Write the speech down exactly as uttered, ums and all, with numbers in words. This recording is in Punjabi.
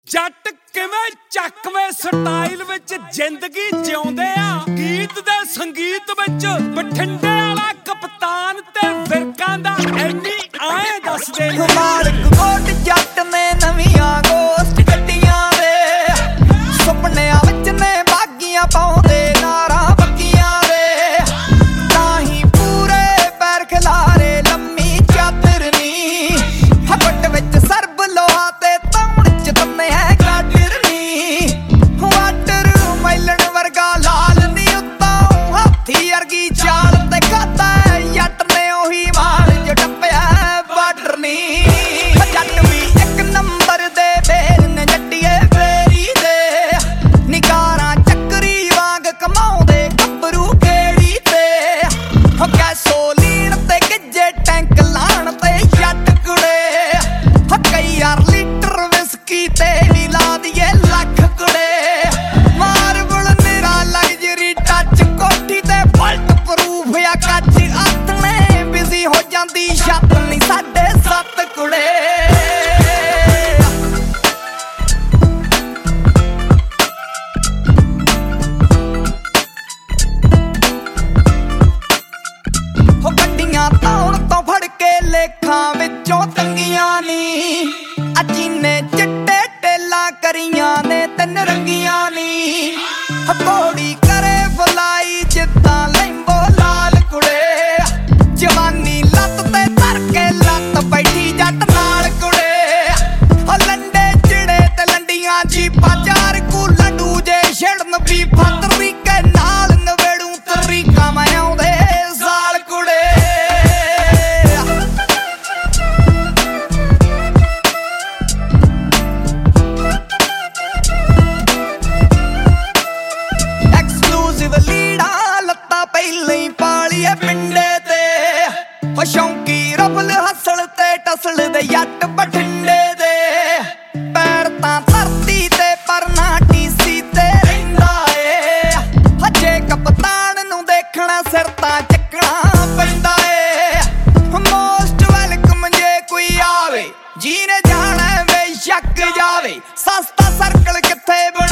ਜੱਟ ਕਿਵੇਂ ਚੱਕਵੇਂ ਸਟਾਈਲ ਵਿੱਚ ਜ਼ਿੰਦਗੀ ਜਿਉਂਦੇ ਆ। ਗੀਤ ਦੇ ਸੰਗੀਤ ਵਿੱਚ ਬਠਿੰਡੇ ਵਾਲਾ ਕਪਤਾਨ ਤੇ ਫਿਰਕਾਂ ਦਾ ਐਨੀ ਆਏ ਦੱਸਦੇ ਨੇ। ਮਾਲਕ ਕੋਟ ਜੱਟ ਨੇ ਨਵੀਆਂ ਗੋਸਟ ਗੱਡੀਆਂ ਦੇ, ਸੁਪਨਿਆਂ ਵਿੱਚ ਨੇ ਬਾਗੀਆਂ ਪਾਉਂਦੇ ਨਾਰਾਂ ਬੱਕੀਆਂ ਦੇ। ਤਾਂ ਹੀ ਪੂਰੇ ਪੈਰ ਖਿਲਾਰੇ ਲੰਮੀ ਚਾਦਰ ਨੀ, ਹੱਟ ਵਿੱਚ ਸਰਬ ਲੋਹਾ ਤੇ ਤੌਣ ਚ ਤੰਨੇ ਹੈ ਗਾਡਰ ਨੀ। ਵਾਟਰ ਮੈਲਣ ਵਰਗਾ ਲਾਲ ਨੀ ਉੱਤੋਂ ਹਾਥੀ ਅਰਗੀ ਚਾਲ ਤੇ ਖਾਦਾ ਜੱਟ ਨੇ ਉਹੀ ਮਾਲ ਜੋ ਟੱਪਿਆ ਬਾਰਡਰ ਨੀ। ਜੱਟ ਵੀ ਇੱਕ ਨੰਬਰ ਦੇ ਬੇਰ ਨੇ ਜੱਟੀਏ ਫੇਰੀ ਦੇ, ਨਿਕਾਰਾਂ ਚੱਕਰੀ ਵਾਂਗ ਕਮਾਉਂਦੇ ਗੱਭਰੂ ਗੇੜੀ ਤੇ। ਹੋ ਗੈਸੋਲੀਨ ਤੇ ਗਿੱਜੇ ਟੈਂਕ ਲਾਣ ਤੇ ਜੱਟ ਕੁੜੇ, ਹੋ ਕਈ ਯਾਰ ਲੀਟਰ ਵਿਸਕੀ ਤੇ ਵੀ ਲਾ ਦੀਏ ਲੱਖ ਕੁੜੇ। ਮਾਰਬਲ ਨਿਰਾ ਲਗਜ਼ਰੀ ਟੱਚ ਕੋਠੀ ਤੇ ਬੁਲਟ ਪ੍ਰੂਫ ਆ ਕੱਚ ਆਥਣੇ ਬਿਜ਼ੀ ਹੋ ਜਾਂਦੀ ਛੱਤ ਨੀ ਸਾਡੇ ਸੱਤ ਕੁੜੇ। ਹੋ ਗੱਡੀਆਂ ਧੌਣ ਤੋਂ ਫੜ ਕੇ ਲੇਖਾਂ ਵਿੱਚੋਂ ਤੰਗੀਆਂ ਨੀ, ਅਜੀਨੇ ਚਿੱਟੇ ਟੇਲਾਂ ਕਰੀਆਂ ਨੇ ਤਿੰਨ ਰੰਗੀਆਂ ਨੀ। ਹਕੋੜੀ ਕਰੇ ਫੁਲਾਈ ਜਿੱਦਾਂ ਲੈਂਬੋ ਲਾਲ ਕੁੜੇ, ਜਵਾਨੀ ਲੱਤ ਤੇ ਧਰ ਕੇ ਲੱਤ ਬੈਠੀ ਜੱਟ ਨਾਲ ਕੁੜੇ। ਹੋ ਲੰਡੇ ਚਿੜੇ ਤੇ ਲੰਡੀਆਂ ਜੀਪਾਂ ਚਾਰ ਕੂ ਲੱਡੂ ਜੇ ਛਿੜਨ ਵੀ ਤਰੀਕੇ ਨਾਲ ਨਵੇੜੂ ਤਰੀਕਾ ਮੈਂ ਆਉਂਦੇ ਸਾਲ ਕੁੜੇ। ਐਕਸਕਲੂਸਿਵ ਲੀੜਾ ਲੱਤਾਂ ਪਹਿਲਾਂ ਹੀ ਪਾਲੀਏ ਪਿੰਡੇ ਤੇ, ਹੋ ਸ਼ੌਂਕੀ ਰਫਲ ਹਸਲ ਤੇ ਟਸਲ ਦੇ ਜੱਟ ਬਠਿੰਡੇ ਦੇ। ਪੈਰ ਤਾਂ ਧਰਤੀ ਤੇ ਪਰ ਨਾ ਟੀਸੀ ਤੇ ਰਹਿੰਦਾ ਏ, ਹਜੇ ਕਪਤਾਨ ਨੂੰ ਦੇਖਣਾ ਸਿਰ ਤਾਂ ਚੱਕਣਾ ਪੈਂਦਾ ਏ। ਮੋਸਟ ਵੈਲਕਮ ਜੇ ਕੋਈ ਆਵੇ, ਜਿਹਨੇ ਜਾਣਾ ਬੇਸ਼ੱਕ ਜਾਵੇ, ਸਸਤਾ ਸਰਕਲ ਕਿੱਥੇ